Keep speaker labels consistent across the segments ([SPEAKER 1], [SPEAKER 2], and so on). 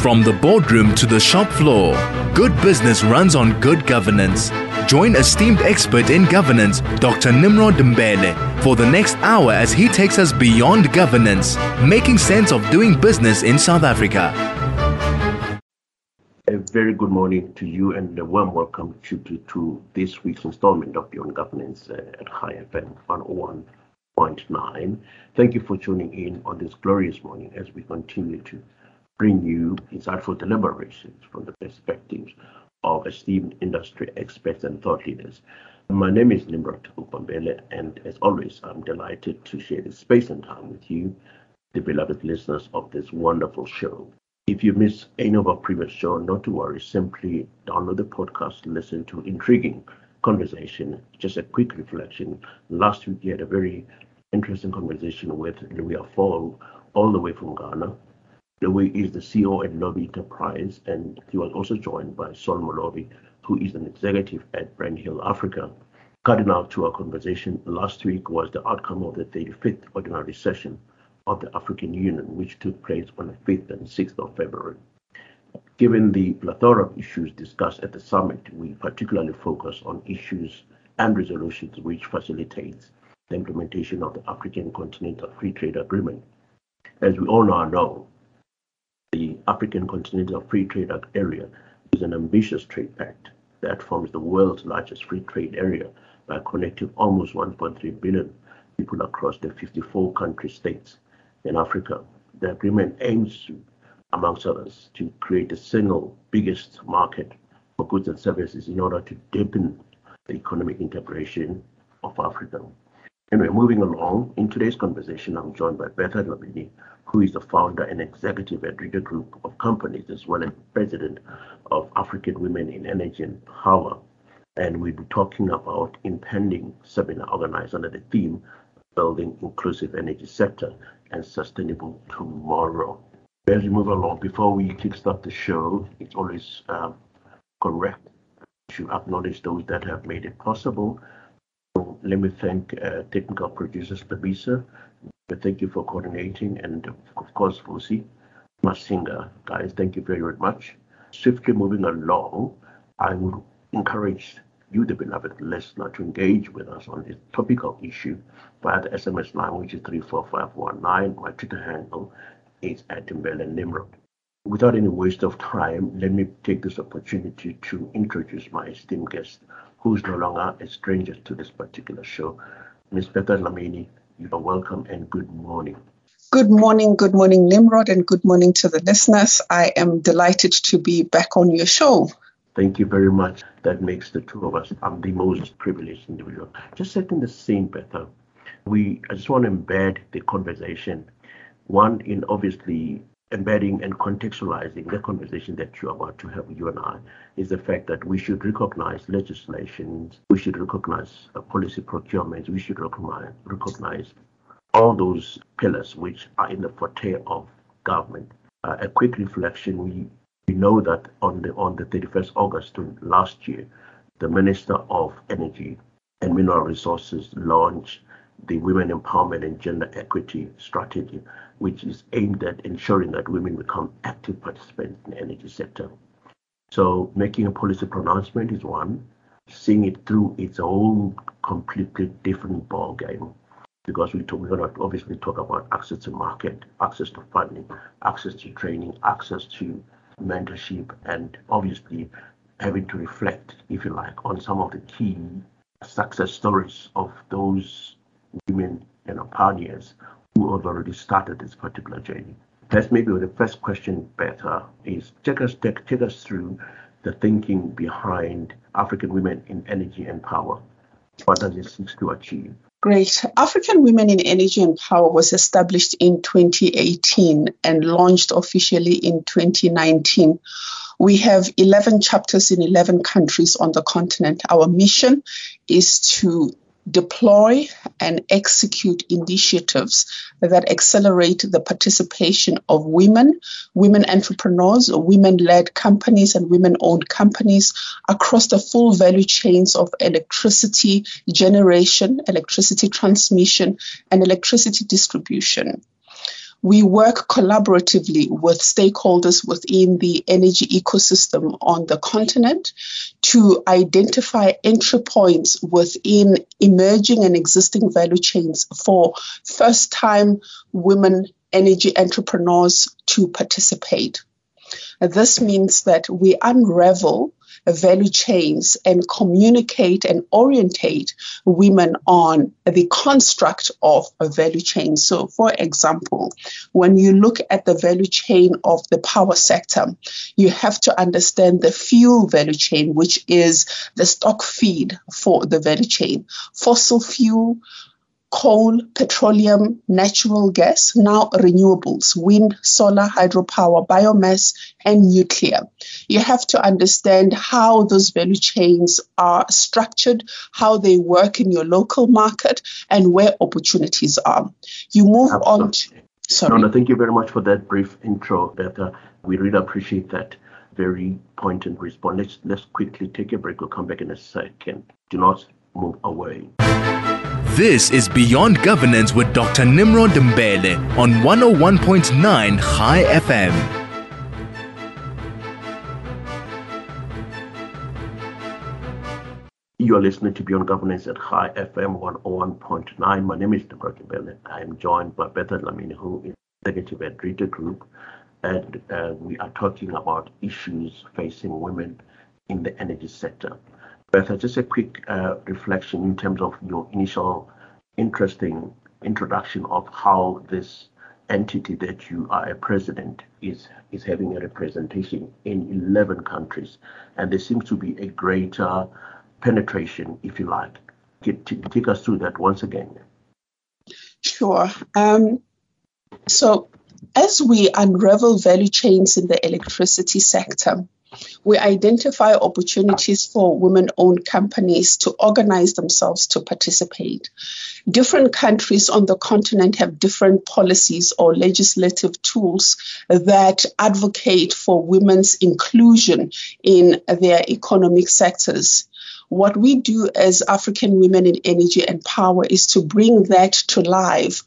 [SPEAKER 1] From the boardroom to the shop floor, good business runs on good governance. Join esteemed expert in governance, Dr. Nimrod Mbele, for the next hour as he takes us beyond governance, making sense of doing business in South Africa.
[SPEAKER 2] A very good morning to you and a warm welcome to this week's installment of Beyond Governance at High FM 101.9. Thank you for tuning in on this glorious morning as we continue to bring you insightful deliberations from the perspectives of esteemed industry experts and thought leaders. My name is Nimrod Mbele, and as always, I'm delighted to share this space and time with you, the beloved listeners of this wonderful show. If you miss any of our previous show, not to worry, simply download the podcast, listen to intriguing conversation. Just a quick reflection. Last week, we had a very interesting conversation with Louis Afol, all the way from Ghana. Louis is the CEO at Lobby Enterprise, and he was also joined by Sol Molobi, who is an executive at Brand Hill Africa. Cardinal to our conversation last week was the outcome of the 35th ordinary session of the African Union, which took place on the 5th and 6th of February. Given the plethora of issues discussed at the summit, we particularly focus on issues and resolutions which facilitates the implementation of the African Continental Free Trade Agreement. As we all now know, the African Continental Free Trade Area is an ambitious trade pact that forms the world's largest free trade area by connecting almost 1.3 billion people across the 54 country states in Africa. The agreement aims to, amongst others, to create the single biggest market for goods and services in order to deepen the economic integration of Africa. Anyway, moving along, in today's conversation, I'm joined by Bertha Dlamini, who is the founder and executive at Reader Group of Companies, as well as president of African Women in Energy and Power. And we'll be talking about impending seminar organized under the theme, Building Inclusive Energy Sector and Sustainable Tomorrow. As we move along, before we kickstart the show, it's always correct to acknowledge those that have made it possible. So let me thank technical producers, Babisa. Thank you for coordinating, and of course, Fusi, Masinga. Guys, thank you very, very much. Swiftly moving along, I would encourage you, the beloved listener, to engage with us on this topical issue via the SMS line, which is 34519. My Twitter handle is @MbeleNimrod. Without any waste of time, let me take this opportunity to introduce my esteemed guest, who is no longer a stranger to this particular show. Ms. Bertha Dlamini, you are welcome and good morning.
[SPEAKER 3] Good morning, Nimrod, and good morning to the listeners. I am delighted to be back on your show.
[SPEAKER 2] Thank you very much. That makes the two of us, I'm the most privileged individual. Just setting the scene, Bertha, I just want to embed the conversation. One, in obviously embedding and contextualizing the conversation that you're about to have, you and I, is the fact that we should recognize legislations, we should recognize policy procurements, we should recognize all those pillars which are in the forte of government. A quick reflection, we know that on the 31st August last year, the Minister of Energy and Mineral Resources launched the Women Empowerment and Gender Equity Strategy, which is aimed at ensuring that women become active participants in the energy sector. So making a policy pronouncement is one, seeing it through its own completely different ball game, because we're going to obviously talk about access to market, access to funding, access to training, access to mentorship, and obviously having to reflect, if you like, on some of the key success stories of those women and pioneers who have already started this particular journey. That's maybe the first question, Bertha, is take us through the thinking behind African Women in Energy and Power. What does it seek to achieve?
[SPEAKER 3] Great. African Women in Energy and Power was established in 2018 and launched officially in 2019. We have 11 chapters in 11 countries on the continent. Our mission is to deploy and execute initiatives that accelerate the participation of women entrepreneurs, women-led companies, and women-owned companies across the full value chains of electricity generation, electricity transmission, and electricity distribution. We work collaboratively with stakeholders within the energy ecosystem on the continent to identify entry points within emerging and existing value chains for first-time women energy entrepreneurs to participate. This means that we unravel value chains and communicate and orientate women on the construct of a value chain. So, for example, when you look at the value chain of the power sector, you have to understand the fuel value chain, which is the stock feed for the value chain. Fossil fuel, coal, petroleum, natural gas, now renewables, wind, solar, hydropower, biomass, and nuclear. You have to understand how those value chains are structured, how they work in your local market, and where opportunities are. You move on to... Sorry.
[SPEAKER 2] No, thank you very much for that brief intro, Bertha. We really appreciate that very pointed response. Let's quickly take a break. We'll come back in a second. Do not move away.
[SPEAKER 1] This is Beyond Governance with Dr. Nimrod Mbele on 101.9 High FM.
[SPEAKER 2] You are listening to Beyond Governance at High FM 101.9. My name is Nimrod Mbele. I am joined by Bertha Dlamini, who is executive at Rita Group, and we are talking about issues facing women in the energy sector. Bertha, just a quick reflection in terms of your initial interesting introduction of how this entity that you are a president is having a representation in 11 countries. And there seems to be a greater penetration, if you like. Take us through that once again.
[SPEAKER 3] Sure. So as we unravel value chains in the electricity sector, we identify opportunities for women-owned companies to organize themselves to participate. Different countries on the continent have different policies or legislative tools that advocate for women's inclusion in their economic sectors. What we do as African Women in Energy and Power is to bring that to life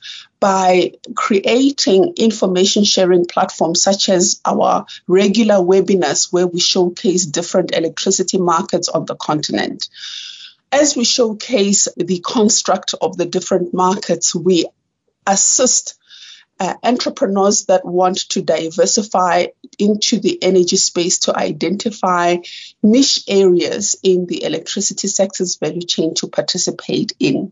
[SPEAKER 3] by creating information sharing platforms such as our regular webinars where we showcase different electricity markets on the continent. As we showcase the construct of the different markets, we assist entrepreneurs that want to diversify into the energy space to identify niche areas in the electricity sector's value chain to participate in.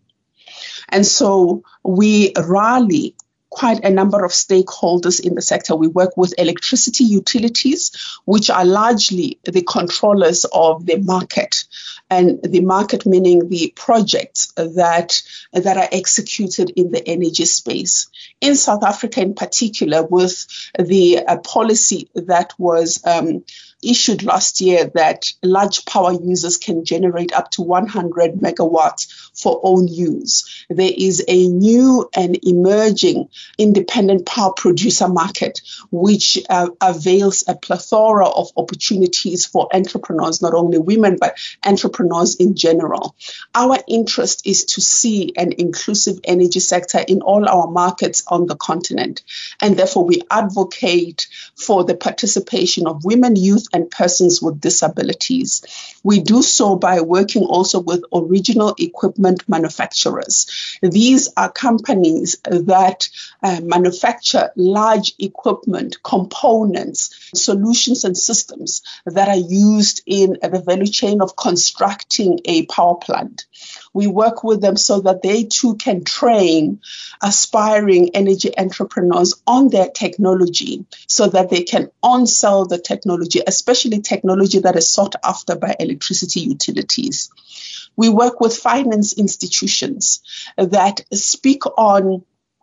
[SPEAKER 3] And so we rally quite a number of stakeholders in the sector. We work with electricity utilities, which are largely the controllers of the market, and the market meaning the projects that are executed in the energy space. In South Africa in particular, with the policy that was issued last year that large power users can generate up to 100 megawatts for own use. There is a new and emerging independent power producer market, which avails a plethora of opportunities for entrepreneurs, not only women, but entrepreneurs in general. Our interest is to see an inclusive energy sector in all our markets on the continent. And therefore, we advocate for the participation of women, youth, and persons with disabilities. We do so by working also with original equipment manufacturers. These are companies that manufacture large equipment, components, solutions, and systems that are used in the value chain of constructing a power plant. We work with them so that they too can train aspiring energy entrepreneurs on their technology so that they can on-sell the technology, especially technology that is sought after by electricity utilities. We work with finance institutions that speak on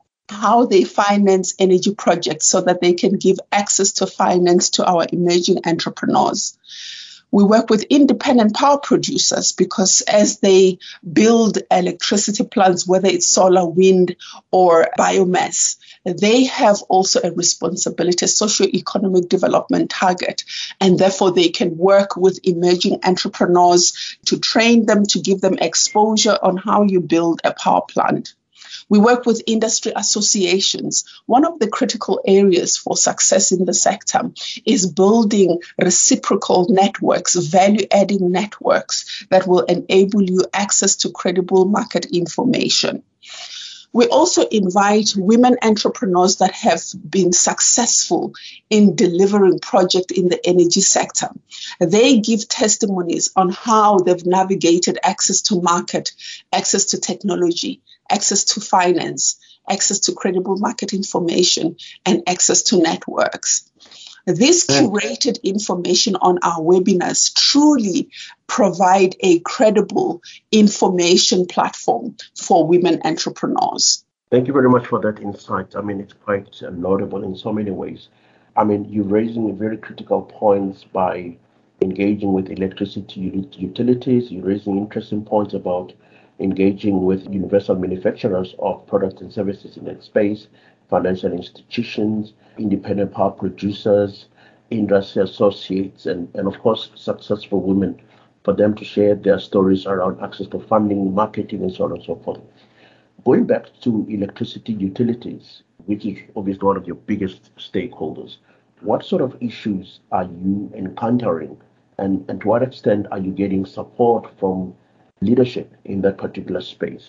[SPEAKER 3] how they finance energy projects so that they can give access to finance to our emerging entrepreneurs. We work with independent power producers because as they build electricity plants, whether it's solar, wind, or biomass, they have also a responsibility, a socio-economic development target, and therefore they can work with emerging entrepreneurs to train them, to give them exposure on how you build a power plant. We work with industry associations. One of the critical areas for success in the sector is building reciprocal networks, value-adding networks that will enable you access to credible market information. We also invite women entrepreneurs that have been successful in delivering projects in the energy sector. They give testimonies on how they've navigated access to market, access to technology, access to finance, access to credible market information, and access to networks. This curated information on our webinars truly provide a credible information platform for women entrepreneurs.
[SPEAKER 2] Thank you very much for that insight. I mean, it's quite laudable in so many ways. I mean, you're raising very critical points by engaging with electricity utilities. You're raising interesting points about engaging with universal manufacturers of products and services in that space, financial institutions, independent power producers, industry associates, and of course, successful women, for them to share their stories around access to funding, marketing, and so on and so forth. Going back to electricity utilities, which is obviously one of your biggest stakeholders, what sort of issues are you encountering, and to what extent are you getting support from leadership in that particular space?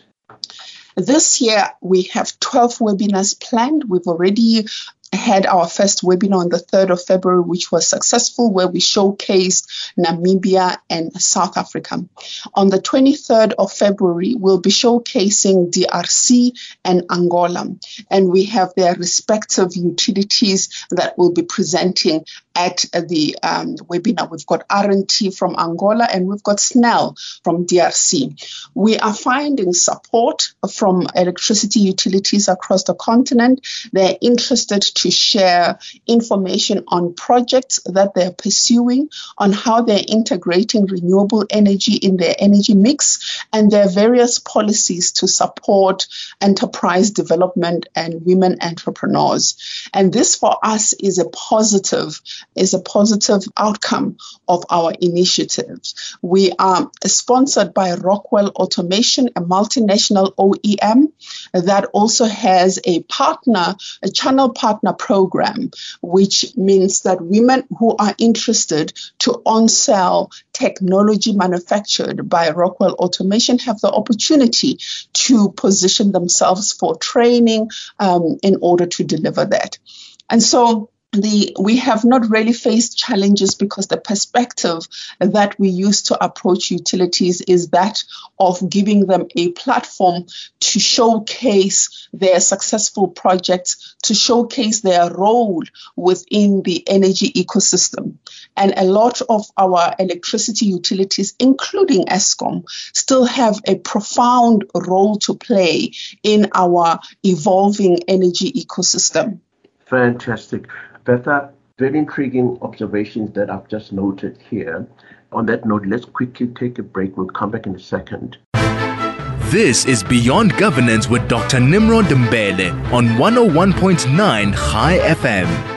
[SPEAKER 3] This year, we have 12 webinars planned. We've already had our first webinar on the 3rd of February, which was successful, where we showcased Namibia and South Africa. On the 23rd of February, we'll be showcasing DRC and Angola, and we have their respective utilities that will be presenting at the webinar. We've got R&T from Angola, and we've got SNEL from DRC. We are finding support from electricity utilities across the continent. They're interested to share information on projects that they're pursuing, on how they're integrating renewable energy in their energy mix, and their various policies to support enterprise development and women entrepreneurs. And this for us is a positive outcome of our initiatives. We are sponsored by Rockwell Automation, a multinational OEM that also has a channel partner program, which means that women who are interested to on-sell technology manufactured by Rockwell Automation have the opportunity to position themselves for training in order to deliver that. And so we have not really faced challenges because the perspective that we use to approach utilities is that of giving them a platform to showcase their successful projects, to showcase their role within the energy ecosystem. And a lot of our electricity utilities, including Eskom, still have a profound role to play in our evolving energy ecosystem.
[SPEAKER 2] Fantastic. Bertha, very intriguing observations that I've just noted here. On that note, let's quickly take a break. We'll come back in a second.
[SPEAKER 1] This is Beyond Governance with Dr. Nimrod Mbele on 101.9 High FM.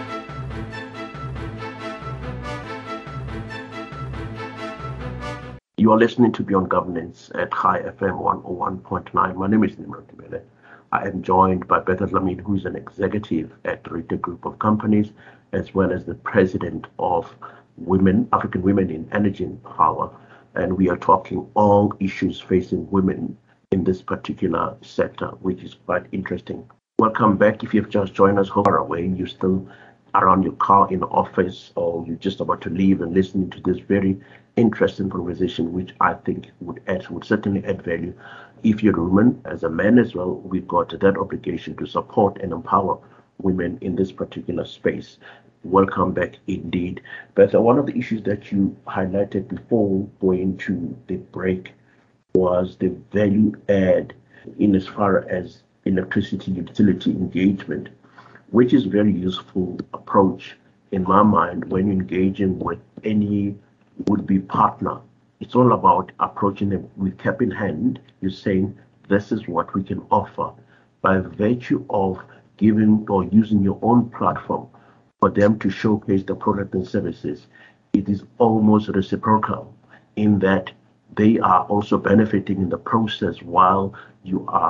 [SPEAKER 2] You are listening to Beyond Governance at High FM 101.9. My name is Nimrod Mbele. I am joined by Bertha Dlamini, who is an executive at Rita Group of Companies, as well as the president of African Women in Energy and Power. And we are talking all issues facing women in this particular sector, which is quite interesting. Welcome back. If you've just joined us, how far away, you're still around your car in the office, or you're just about to leave and listening to this very interesting conversation, which I think would certainly add value. If you're a woman, as a man as well, we've got that obligation to support and empower women in this particular space. Welcome back indeed. But one of the issues that you highlighted before going to the break was the value add in as far as electricity utility engagement, which is a very useful approach in my mind when engaging with any would-be partner. It's all about approaching them with cap in hand. You're saying, this is what we can offer by virtue of giving or using your own platform for them to showcase the product and services. It is almost reciprocal in that they are also benefiting in the process while you are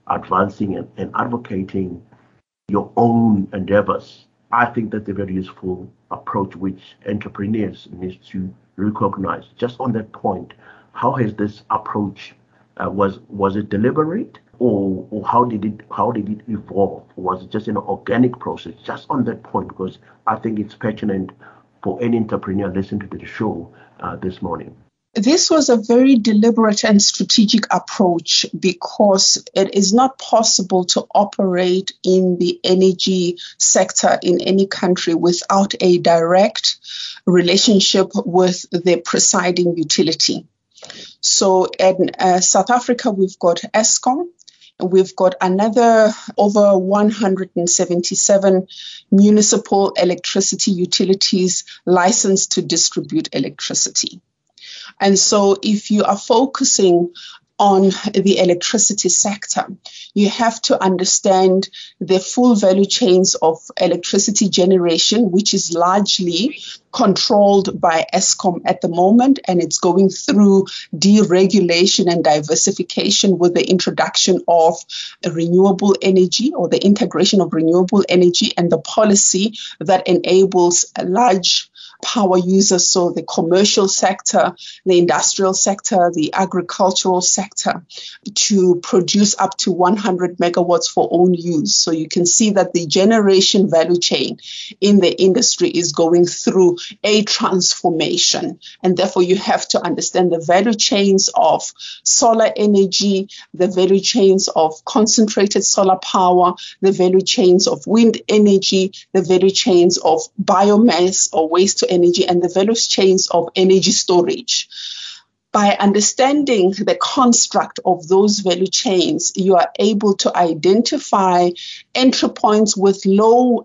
[SPEAKER 2] advancing and advocating your own endeavors. I think that's a very useful approach which entrepreneurs need to recognize. Just on that point, how has this approach was it deliberate, or how did it evolve? Was it just an organic process? Just on that point, because I think it's pertinent for any entrepreneur listening to the show this morning.
[SPEAKER 3] This was a very deliberate and strategic approach because it is not possible to operate in the energy sector in any country without a direct relationship with the presiding utility. So in South Africa, we've got Eskom. We've got another over 177 municipal electricity utilities licensed to distribute electricity. And so if you are focusing on the electricity sector, you have to understand the full value chains of electricity generation, which is largely controlled by Eskom at the moment, and it's going through deregulation and diversification with the introduction of renewable energy, or the integration of renewable energy, and the policy that enables a large power users, so the commercial sector, the industrial sector, the agricultural sector, to produce up to 100 megawatts for own use. So you can see that the generation value chain in the industry is going through a transformation. And therefore, you have to understand the value chains of solar energy, the value chains of concentrated solar power, the value chains of wind energy, the value chains of biomass or waste to energy, and the value chains of energy storage. By understanding the construct of those value chains, you are able to identify entry points with low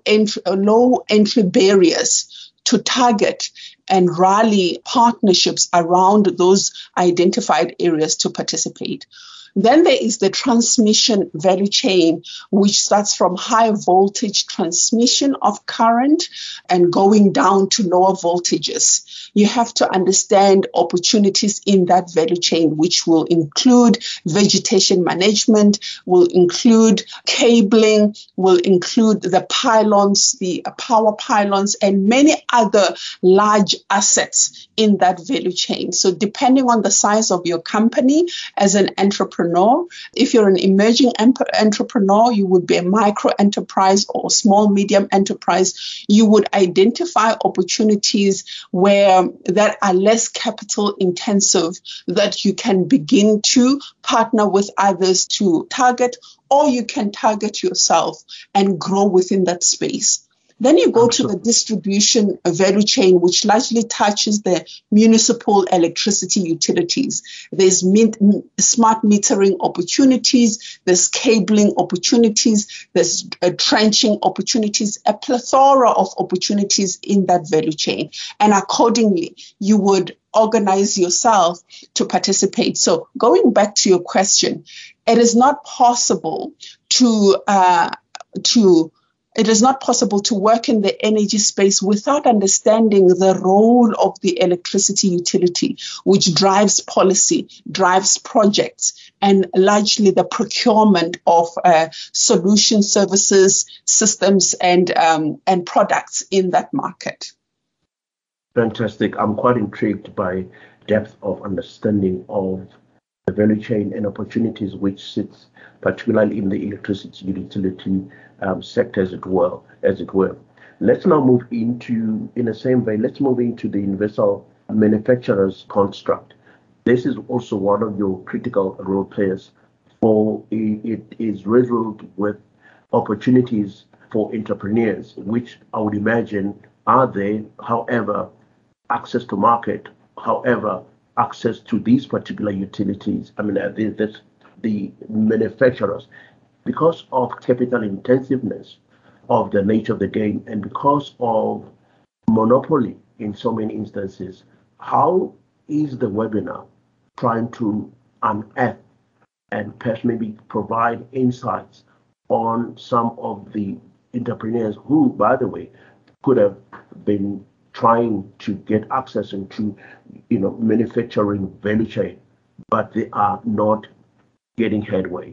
[SPEAKER 3] entry barriers to target and rally partnerships around those identified areas to participate. Then there is the transmission value chain, which starts from high voltage transmission of current and going down to lower voltages. You have to understand opportunities in that value chain, which will include vegetation management, will include cabling, will include the pylons, the power pylons, and many other large assets in that value chain. So depending on the size of your company as an entrepreneur, if you're an emerging entrepreneur, you would be a micro enterprise or small medium enterprise. You would identify opportunities that are less capital intensive, that you can begin to partner with others to target, or you can target yourself and grow within that space. Then you go to the distribution value chain, which largely touches the municipal electricity utilities. There's smart metering opportunities, there's cabling opportunities, there's trenching opportunities, a plethora of opportunities in that value chain. And accordingly, you would organize yourself to participate. So going back to your question, it is not possible to work in the energy space without understanding the role of the electricity utility, which drives policy, drives projects, and largely the procurement of solution services, systems, and products in that market.
[SPEAKER 2] Fantastic. I'm quite intrigued by depth of understanding of the value chain and opportunities which sits particularly in the electricity utility sector, as it were. Let's now move into, in the same way, let's move into the universal manufacturer's construct. This is also one of your critical role players, for it is riddled with opportunities for entrepreneurs, which I would imagine are there. However, access to market, however, access to these particular utilities, the manufacturers, because of capital intensiveness of the nature of the game and because of monopoly in so many instances, how is the webinar trying to unearth and perhaps maybe provide insights on some of the entrepreneurs who, by the way, could have been trying to get access into, manufacturing value chain, but they are not getting headway?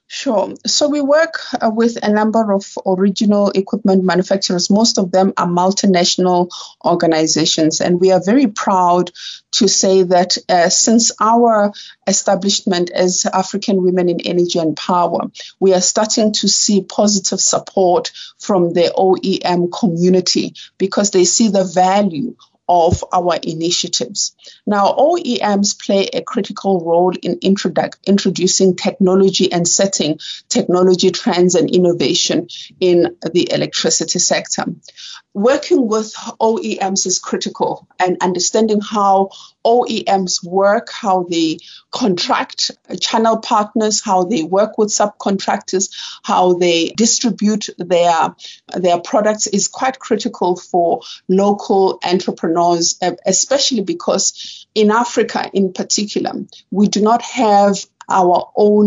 [SPEAKER 3] Sure. So we work with a number of original equipment manufacturers. Most of them are multinational organizations, and we are very proud to say that since our establishment as African Women in Energy and Power, we are starting to see positive support from the OEM community because they see the value of our initiatives. Now, OEMs play a critical role in introducing technology and setting technology trends and innovation in the electricity sector. Working with OEMs is critical, and understanding how OEMs work, how they contract channel partners, how they work with subcontractors, how they distribute their products is quite critical for local entrepreneurs, especially because in Africa in particular, we do not have our own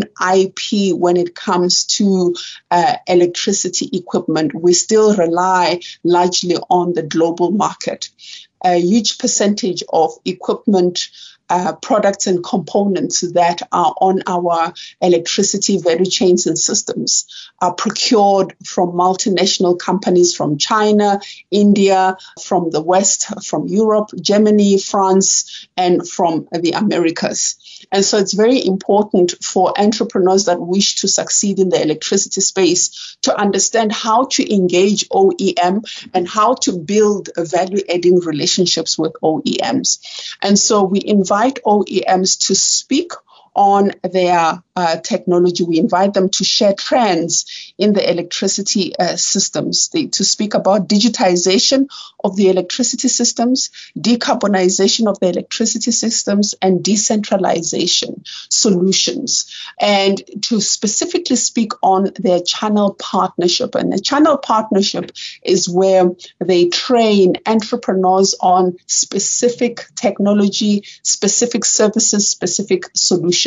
[SPEAKER 3] IP when it comes to electricity equipment. We still rely largely on the global market. A huge percentage of equipment, products and components that are on our electricity value chains and systems are procured from multinational companies from China, India, from the West, from Europe, Germany, France, and from the Americas. And so it's very important for entrepreneurs that wish to succeed in the electricity space to understand how to engage OEM and how to build value-adding relationships with OEMs. And so we invite OEMs to speak on their technology. We invite them to share trends in the electricity systems, to speak about digitization of the electricity systems, decarbonization of the electricity systems, and decentralization solutions, and to specifically speak on their channel partnership. And a channel partnership is where they train entrepreneurs on specific technology, specific services, specific solutions.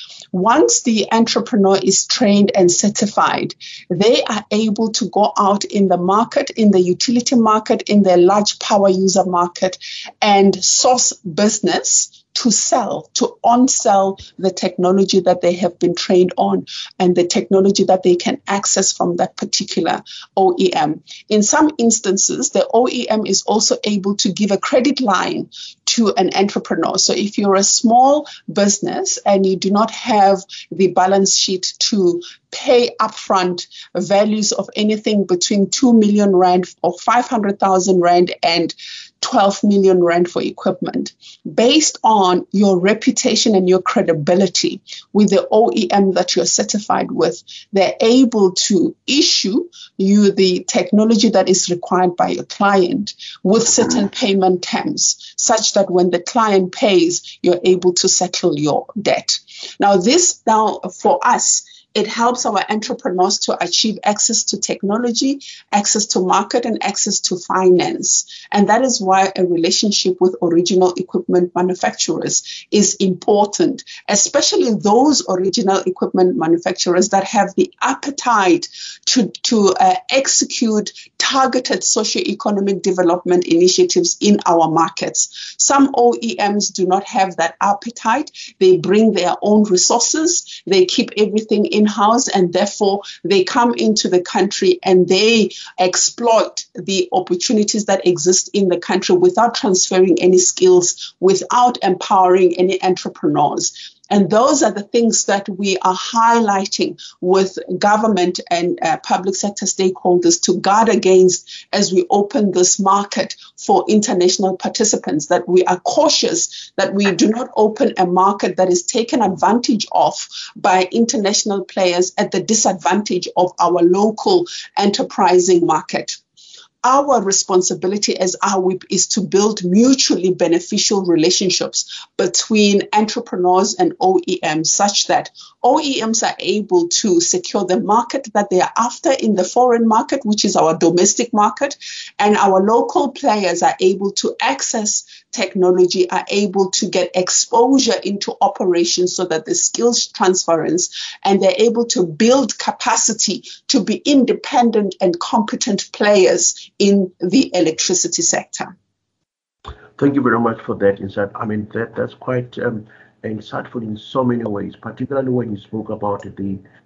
[SPEAKER 3] Once the entrepreneur is trained and certified, they are able to go out in the market, in the utility market, in the large power user market, and source business to sell, to on-sell the technology that they have been trained on and the technology that they can access from that particular OEM. In some instances, the OEM is also able to give a credit line to an entrepreneur. So if you're a small business and you do not have the balance sheet to pay upfront values of anything between 2 million rand or 500,000 rand and 12 million rand for equipment, based on your reputation and your credibility with the OEM that you're certified with, they're able to issue you the technology that is required by your client with certain payment terms, such that when the client pays, you're able to settle your debt. Now, for us, it helps our entrepreneurs to achieve access to technology, access to market, and access to finance. And that is why a relationship with original equipment manufacturers is important, especially those original equipment manufacturers that have the appetite to execute targeted socioeconomic development initiatives in our markets. Some OEMs do not have that appetite. They bring their own resources. They keep everything in-house, and therefore they come into the country and they exploit the opportunities that exist in the country without transferring any skills, without empowering any entrepreneurs. And those are the things that we are highlighting with government and public sector stakeholders to guard against as we open this market for international participants, that we are cautious that we do not open a market that is taken advantage of by international players at the disadvantage of our local enterprising market. Our responsibility as AWIP is to build mutually beneficial relationships between entrepreneurs and OEMs, such that OEMs are able to secure the market that they are after in the foreign market, which is our domestic market, and our local players are able to access technology, are able to get exposure into operations so that the skills transference, and they're able to build capacity to be independent and competent players in the electricity sector.
[SPEAKER 2] Thank you very much for that insight. I mean, that's quite insightful in so many ways, particularly when you spoke about the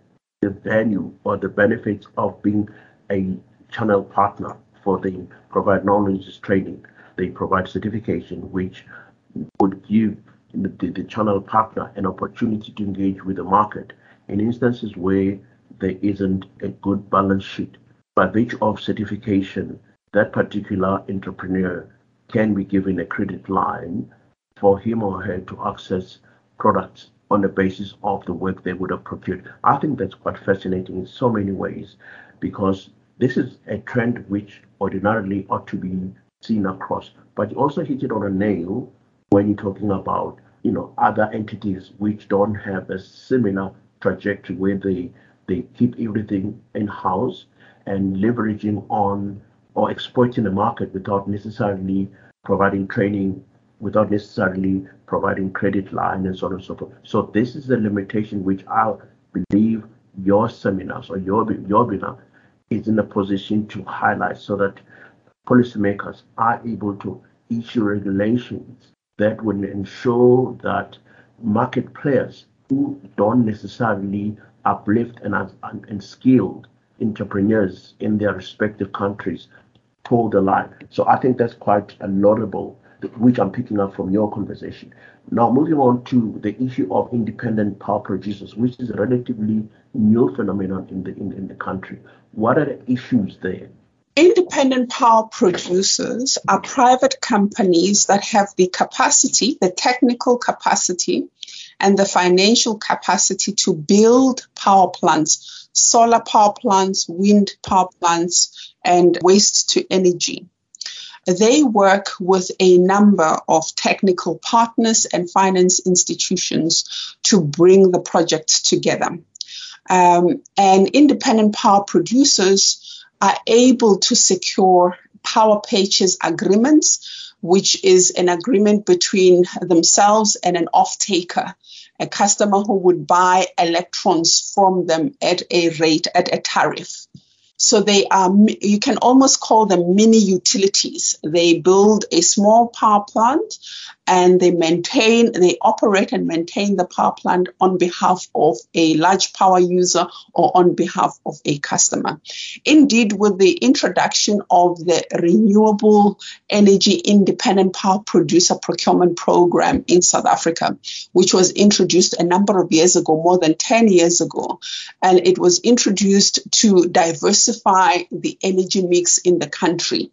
[SPEAKER 2] the value or the benefits of being a channel partner for the provide knowledge training. They provide certification, which would give the channel partner an opportunity to engage with the market in instances where there isn't a good balance sheet. By virtue of certification, that particular entrepreneur can be given a credit line for him or her to access products on the basis of the work they would have procured. I think that's quite fascinating in so many ways, because this is a trend which ordinarily ought to be seen across. But you also hit it on a nail when you're talking about, other entities which don't have a similar trajectory where they keep everything in-house and leveraging on or exploiting the market without necessarily providing training, without necessarily providing credit line and so on and so forth. So this is the limitation which I believe your seminars or your webinar is in a position to highlight, so that policymakers are able to issue regulations that would ensure that market players who don't necessarily uplift and skilled entrepreneurs in their respective countries toe the line. So I think that's quite a laudable, which I'm picking up from your conversation. Now, moving on to the issue of independent power producers, which is a relatively new phenomenon in the country. What are the issues there?
[SPEAKER 3] Independent power producers are private companies that have the capacity, the technical capacity, and the financial capacity to build power plants, solar power plants, wind power plants, and waste to energy. They work with a number of technical partners and finance institutions to bring the projects together. And independent power producers are able to secure power purchase agreements, which is an agreement between themselves and an off-taker, a customer who would buy electrons from them at a rate, at a tariff. So they are, you can almost call them mini utilities. They build a small power plant and they operate and maintain the power plant on behalf of a large power user or on behalf of a customer. Indeed, with the introduction of the Renewable Energy Independent Power Producer Procurement Program in South Africa, which was introduced a number of years ago, more than 10 years ago, and it was introduced to diversify the energy mix in the country.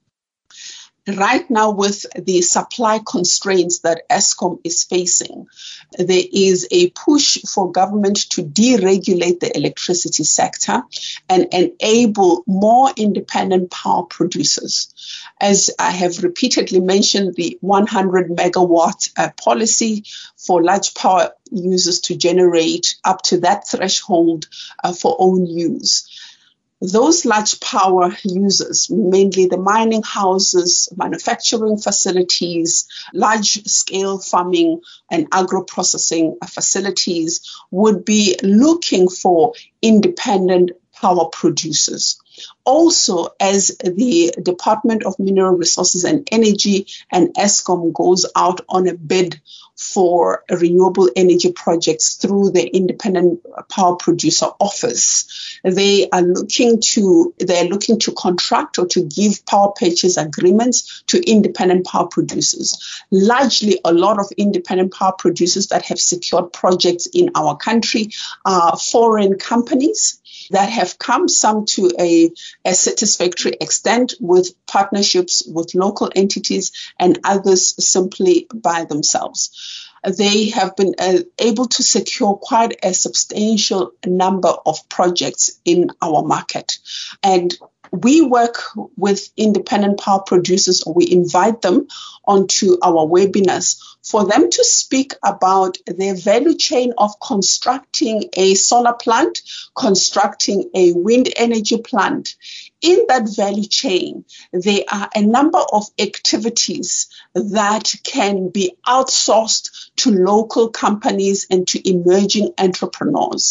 [SPEAKER 3] Right now, with the supply constraints that Eskom is facing, there is a push for government to deregulate the electricity sector and enable more independent power producers. As I have repeatedly mentioned, the 100 megawatt policy for large power users to generate up to that threshold for own use. Those large power users, mainly the mining houses, manufacturing facilities, large-scale farming and agro-processing facilities, would be looking for independent power producers. Also, as the Department of Mineral Resources and Energy and Eskom goes out on a bid for renewable energy projects through the Independent Power Producer Office, they are looking to contract or to give power purchase agreements to independent power producers. Largely, a lot of independent power producers that have secured projects in our country are foreign companies that have come, some to a satisfactory extent with partnerships with local entities and others simply by themselves. They have been able to secure quite a substantial number of projects in our market. And we work with independent power producers, or we invite them onto our webinars for them to speak about their value chain of constructing a solar plant, constructing a wind energy plant. In that value chain, there are a number of activities that can be outsourced to local companies and to emerging entrepreneurs.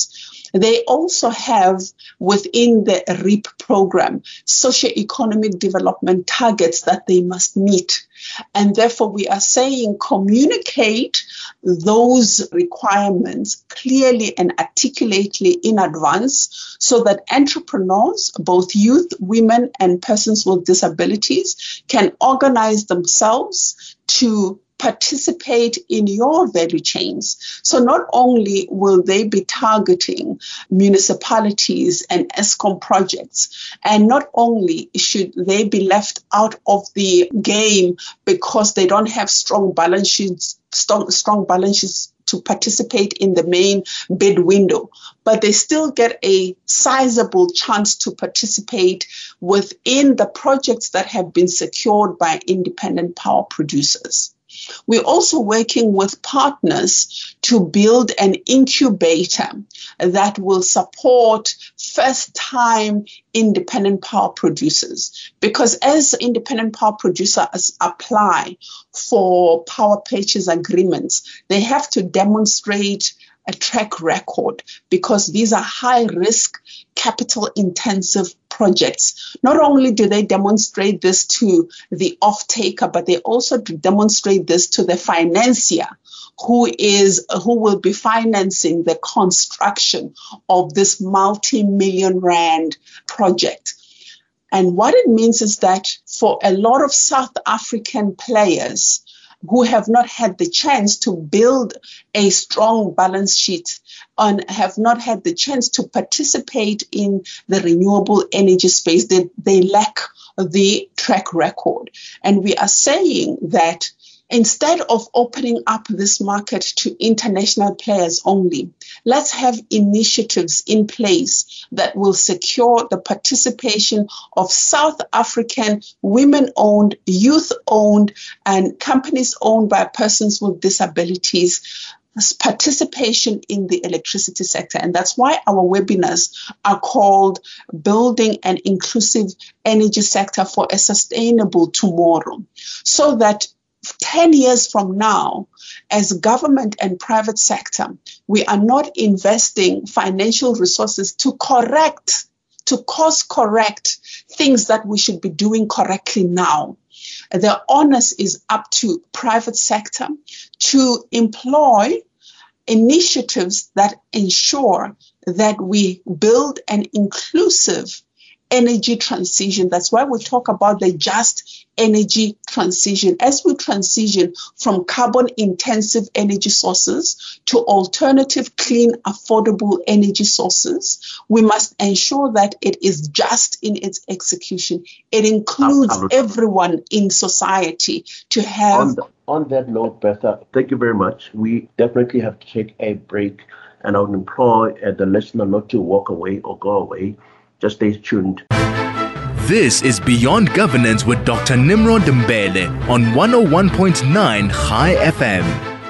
[SPEAKER 3] They also have within the REAP program socioeconomic development targets that they must meet. And therefore, we are saying communicate those requirements clearly and articulately in advance so that entrepreneurs, both youth, women, and persons with disabilities, can organize themselves to participate in your value chains. So not only will they be targeting municipalities and ESCOM projects, and not only should they be left out of the game because they don't have strong balance sheets to participate in the main bid window, but they still get a sizable chance to participate within the projects that have been secured by independent power producers. We're also working with partners to build an incubator that will support first-time independent power producers. Because as independent power producers apply for power purchase agreements, they have to demonstrate a track record because these are high-risk, capital-intensive projects. Not only do they demonstrate this to the off-taker, but they also demonstrate this to the financier who will be financing the construction of this multi-million rand project. And what it means is that for a lot of South African players who have not had the chance to build a strong balance sheet and have not had the chance to participate in the renewable energy space, they lack the track record. And we are saying that instead of opening up this market to international players only, let's have initiatives in place that will secure the participation of South African women-owned, youth-owned, and companies owned by persons with disabilities participation in the electricity sector. And that's why our webinars are called Building an Inclusive Energy Sector for a Sustainable Tomorrow, so that 10 years from now, as government and private sector, we are not investing financial resources to course correct things that we should be doing correctly now. The onus is up to private sector to employ initiatives that ensure that we build an inclusive energy transition. That's why we talk about the just energy transition. As we transition from carbon-intensive energy sources to alternative, clean, affordable energy sources, we must ensure that it is just in its execution. It includes everyone in society to have...
[SPEAKER 2] On that note, Bertha, thank you very much. We definitely have to take a break, and I would implore the listener not to walk away or go away. Just stay tuned.
[SPEAKER 1] This is Beyond Governance with Dr. Nimrod Mbele on 101.9 High FM.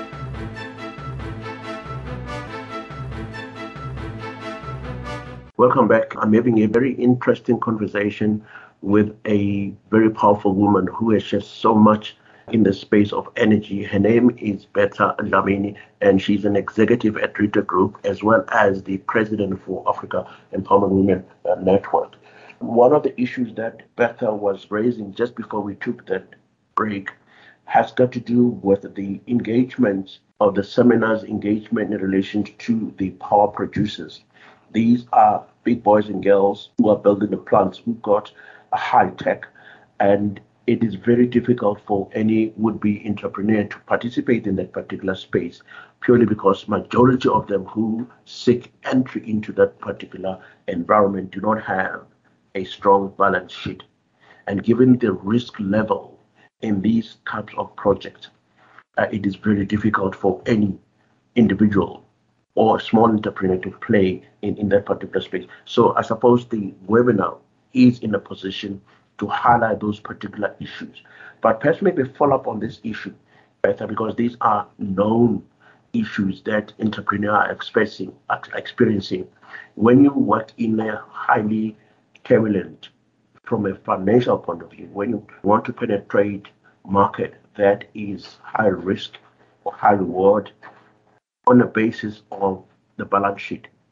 [SPEAKER 2] Welcome back. I'm having a very interesting conversation with a very powerful woman who has just so much in the space of energy. Her name is Bertha Dlamini, and she's an executive at Rita Group, as well as the president for Africa Empowerment Women Network. One of the issues that Bertha was raising just before we took that break has got to do with the engagement of the seminars, engagement in relation to the power producers. These are big boys and girls who are building the plants, who got a high tech, and it is very difficult for any would-be entrepreneur to participate in that particular space, purely because majority of them who seek entry into that particular environment do not have a strong balance sheet. And given the risk level in these types of projects, it is very difficult for any individual or small entrepreneur to play in that particular space. So I suppose the webinar is in a position to highlight those particular issues. But perhaps maybe follow up on this issue, Bertha, because these are known issues that entrepreneurs are experiencing. When you work in a highly turbulent, from a financial point of view, when you want to penetrate market that is high risk or high reward on the basis of the balance sheet,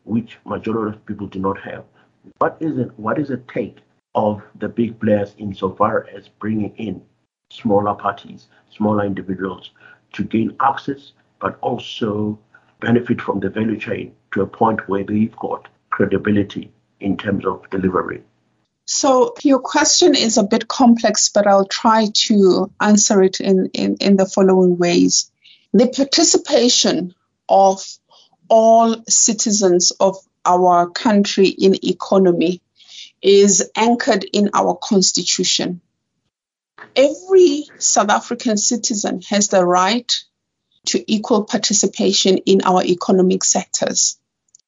[SPEAKER 2] which majority of people do not have. What is the take of the big players insofar as bringing in smaller parties, smaller individuals to gain access, but also benefit from the value chain to a point where they've got credibility in terms of delivery?
[SPEAKER 3] So your question is a bit complex, but I'll try to answer it in the following ways. The participation of all citizens of our country in economy is anchored in our constitution. Every South African citizen has the right to equal participation in our economic sectors.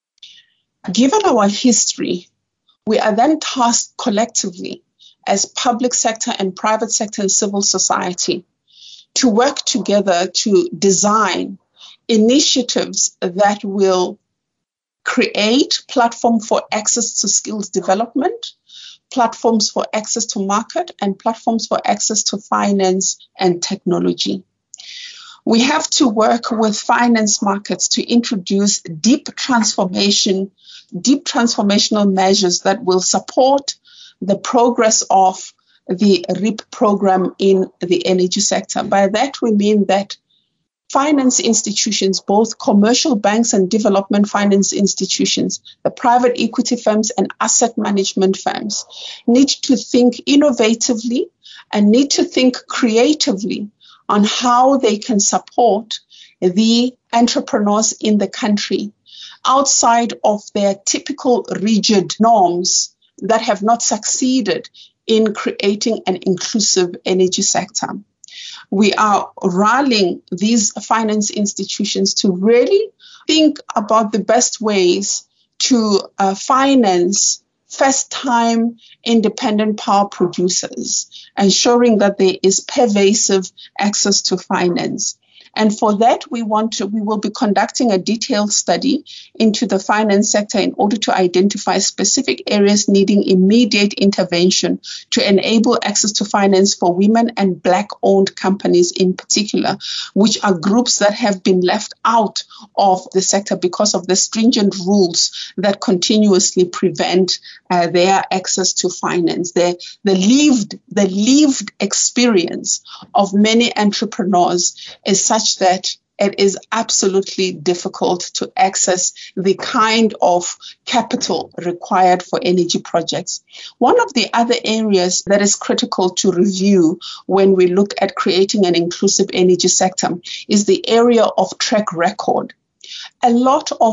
[SPEAKER 3] Given our history, we are then tasked collectively as public sector and private sector and civil society to work together to design initiatives that will create platform for access to skills development, platforms for access to market, and platforms for access to finance and technology. We have to work with finance markets to introduce deep transformational measures that will support the progress of the REAP program in the energy sector. By that, we mean that finance institutions, both commercial banks and development finance institutions, the private equity firms and asset management firms, need to think innovatively and need to think creatively on how they can support the entrepreneurs in the country outside of their typical rigid norms that have not succeeded in creating an inclusive energy sector. We are rallying these finance institutions to really think about the best ways to finance first-time independent power producers, ensuring that there is pervasive access to finance. And for that, we will be conducting a detailed study into the finance sector in order to identify specific areas needing immediate intervention to enable access to finance for women and Black-owned companies in particular, which are groups that have been left out of the sector because of the stringent rules that continuously prevent their access to finance. The lived experience of many entrepreneurs is such that it is absolutely difficult to access the kind of capital required for energy projects. One of the other areas that is critical to review when we look at creating an inclusive energy sector is the area of track record. A lot of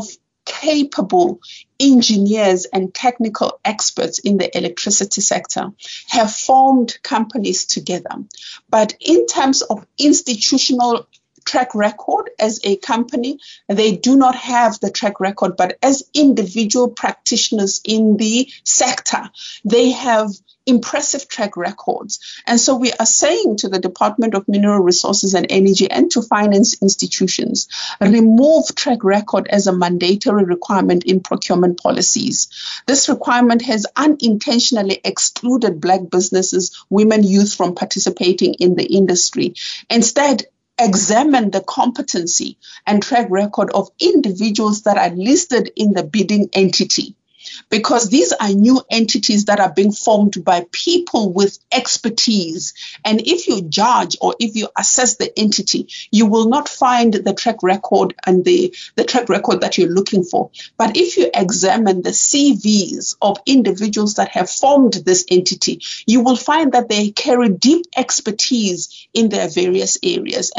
[SPEAKER 3] capable engineers and technical experts in the electricity sector have formed companies together. But in terms of institutional track record as a company, they do not have the track record, but as individual practitioners in the sector, they have impressive track records. And so we are saying to the Department of Mineral Resources and Energy and to finance institutions, remove track record as a mandatory requirement in procurement policies. This requirement has unintentionally excluded Black businesses, women, youth from participating in the industry. Instead, examine the competency and track record of individuals that are listed in the bidding entity, because these are new entities that are being formed by people with expertise. And if you judge or if you assess the entity, you will not find the track record and the track record that you're looking for. But if you examine the CVs of individuals that have formed this entity, you will find that they carry deep expertise in their various areas.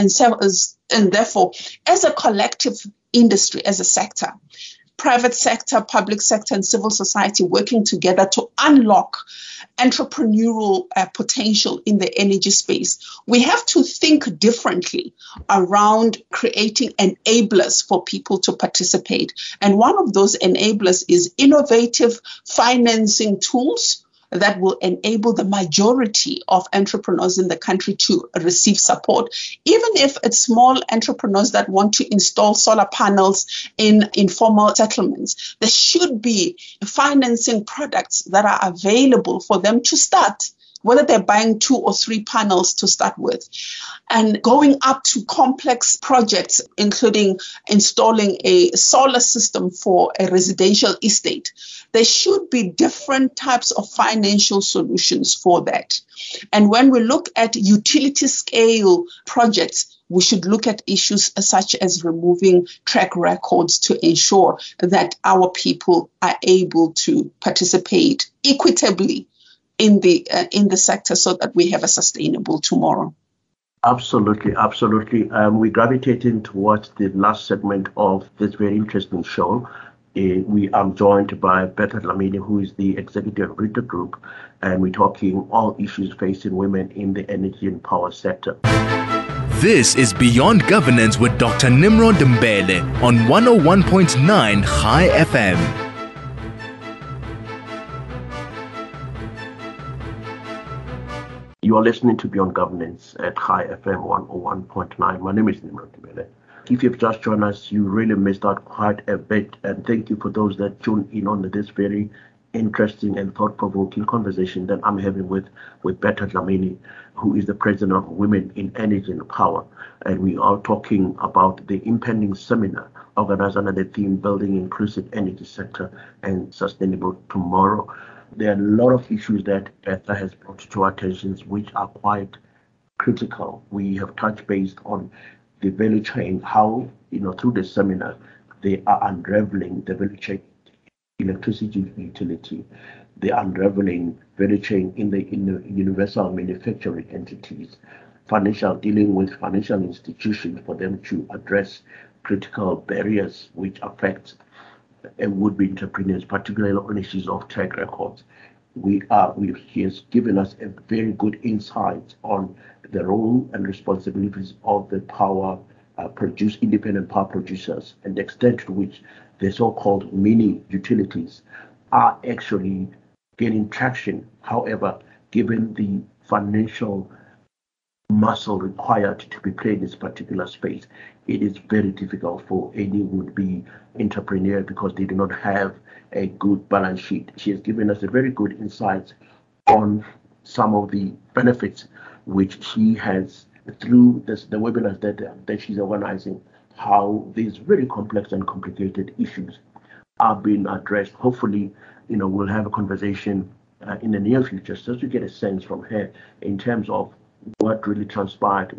[SPEAKER 3] And therefore, as a collective industry, as a sector, private sector, public sector, and civil society working together to unlock entrepreneurial potential in the energy space. We have to think differently around creating enablers for people to participate. And one of those enablers is innovative financing tools that will enable the majority of entrepreneurs in the country to receive support, even if it's small entrepreneurs that want to install solar panels in informal settlements. There should be financing products that are available for them to start, whether they're buying 2 or 3 panels to start with. and going up to complex projects, including installing a solar system for a residential estate. There should be different types of financial solutions for that. And when we look at utility scale projects, we should look at issues such as removing track records to ensure that our people are able to participate equitably in the sector so that we have a sustainable tomorrow.
[SPEAKER 2] Absolutely. We're gravitating towards the last segment of this very interesting show. We are joined by Bertha Dlamini, who is the executive of Rita Group, and we're talking all issues facing women in the energy and power sector.
[SPEAKER 1] This is Beyond Governance with Dr. Nimrod Mbele on 101.9 High FM.
[SPEAKER 2] You are listening to Beyond Governance at High FM 101.9. My name is Nimrod Mbele. If you've just joined us, you really missed out quite a bit. And thank you for those that tuned in on this very interesting and thought-provoking conversation that I'm having with Bertha Dlamini, who is the president of Women in Energy and Power. And we are talking about the impending seminar organized under the theme Building Inclusive Energy Sector and Sustainable Tomorrow. There are a lot of issues that Bertha has brought to our attention which are quite critical. We have touched base on the value chain, how, through the seminar, they are unraveling the value chain electricity utility, the unraveling value chain in the universal manufacturing entities, dealing with financial institutions for them to address critical barriers which affect would-be entrepreneurs, particularly on issues of track records. He has given us a very good insight on the role and responsibilities of the independent power producers and the extent to which the so-called mini utilities are actually gaining traction. However, given the financial muscle required to be played in this particular space, it is very difficult for any would-be entrepreneur because they do not have a good balance sheet. She has given us a very good insight on some of the benefits which she has through the webinars that she's organizing, how these very complex and complicated issues are being addressed. Hopefully, we'll have a conversation in the near future just to get a sense from her in terms of what really transpired,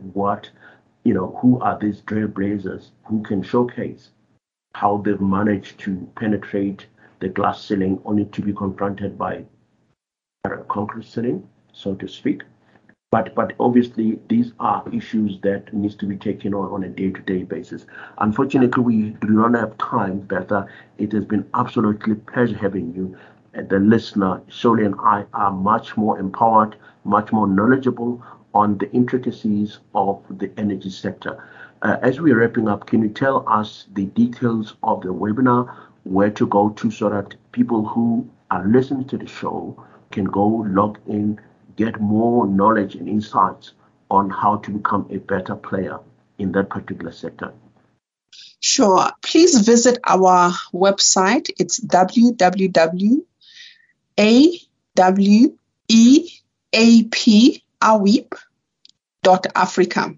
[SPEAKER 2] who are these trailblazers who can showcase how they've managed to penetrate the glass ceiling only to be confronted by a concrete ceiling, so to speak. But obviously, these are issues that needs to be taken on a day-to-day basis. Unfortunately, we do not have time, Bertha. It has been absolutely pleasure having you. The listener, Shirley, and I are much more empowered, much more knowledgeable on the intricacies of the energy sector. As we're wrapping up, can you tell us the details of the webinar, where to go to so that people who are listening to the show can go log in, get more knowledge and insights on how to become a better player in that particular sector?
[SPEAKER 3] Sure. Please visit our website. It's www.aweap.africa.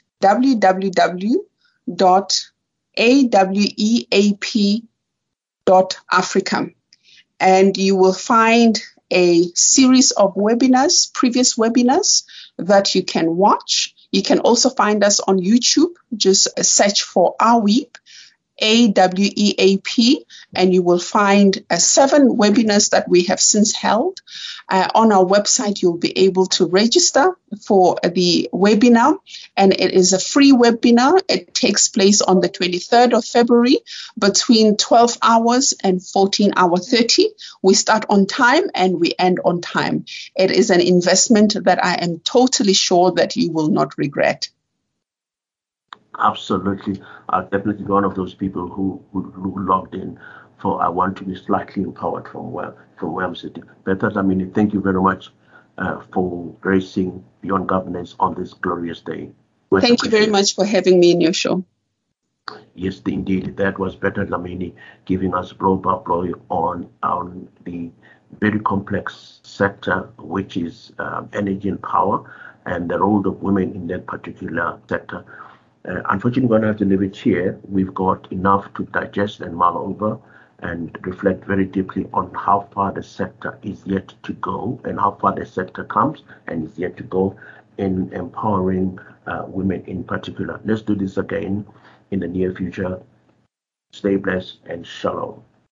[SPEAKER 3] www.aweap.africa. And you will find a series of webinars, previous webinars that you can watch. You can also find us on YouTube. Just search for AWEAP, AWEAP, and you will find 7 webinars that we have since held. On our website, you'll be able to register for the webinar, and it is a free webinar. It takes place on the 23rd of February between 12 hours and 14:30. We start on time and we end on time. It is an investment that I am totally sure that you will not regret.
[SPEAKER 2] Absolutely. I'll definitely be one of those people who logged in for I want to be slightly empowered from where I'm sitting. Bertha Dlamini, thank you very much for gracing Beyond Governance on this glorious day.
[SPEAKER 3] Thank you very much for having me in your show.
[SPEAKER 2] Yes, indeed. That was Bertha Dlamini giving us blow-by-blow on the very complex sector, which is energy and power. and the role of women in that particular sector. Unfortunately, we're going to have to leave it here. We've got enough to digest and mull over and reflect very deeply on how far the sector is yet to go and how far the sector comes and is yet to go in empowering women in particular. Let's do this again in the near future. Stay blessed and shalom.